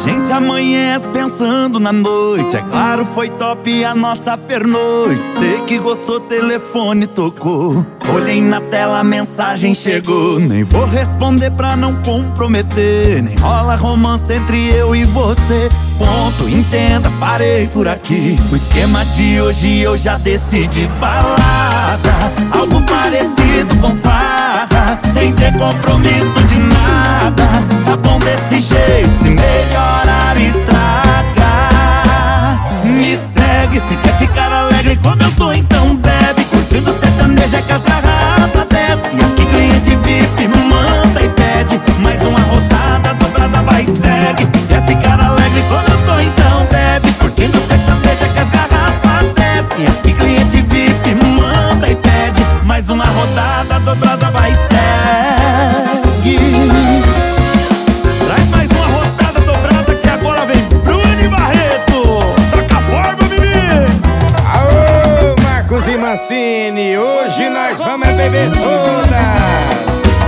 gente amanhece pensando na noite. É claro, foi top a nossa pernoite. Sei que gostou, telefone tocou. Olhei na tela, a mensagem chegou. Nem vou responder pra não comprometer. Nem rola romance entre eu e você. Ponto, entenda, parei por aqui. O esquema de hoje eu já decidi. Balada, algo parecido com farra, sem ter compromisso de nada. Tá bom desse jeito, se melhorar estraga. Me segue, se quer ficar alegre como eu tô, então bebe. Curtindo sertanejo é que as garrafas desce. E aqui cliente VIP manda e pede mais uma rodada dobrada, vai e segue. Quer ficar alegre como eu tô, então bebe. Curtindo sertanejo é que as garrafas desce. E aqui cliente VIP manda e pede mais uma rodada dobrada, vai e segue. Traz mais uma rodada dobrada que agora vem Bruno Barreto. Saca a borba, menino. Aô, Marcos e Mancini, hoje nós vamos beber todas.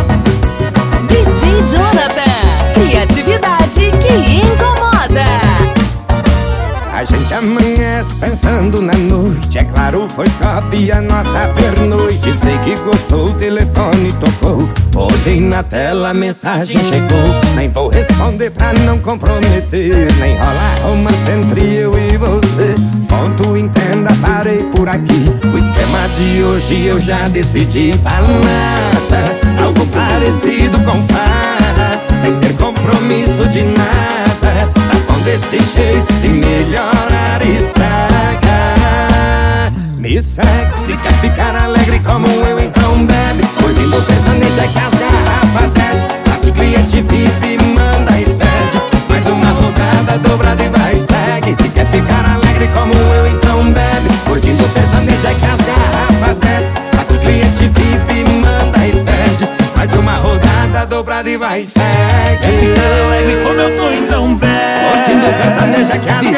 DJ Jonathan, criatividade que incomoda. A gente amanhece pensando na noite. É claro, foi top a nossa pernoite. Sei que gostou, o telefone tocou. Olhei na tela, a mensagem chegou. Nem vou responder pra não comprometer. Nem rola romance entre eu e você. Ponto, entenda, parei por aqui. O esquema de hoje eu já decidi. Balada, algo parecido com farra, sem ter compromisso de nada. Tá bom desse jeito, se melhorar estraga. Me segue, se quer ficar alegre como eu, então bebe. Curtindo sertanejo é que as garrafas desce. Aqui cliente VIP manda e pede mais uma rodada dobrada e vai e segue. Se quer ficar alegre como eu, então bebe. Curtindo sertanejo é que as garrafas desce. Aqui cliente VIP manda e pede mais uma rodada dobrada e vai e segue. Quer ficar alegre como eu tô, então bebe. Curtindo sertanejo é que as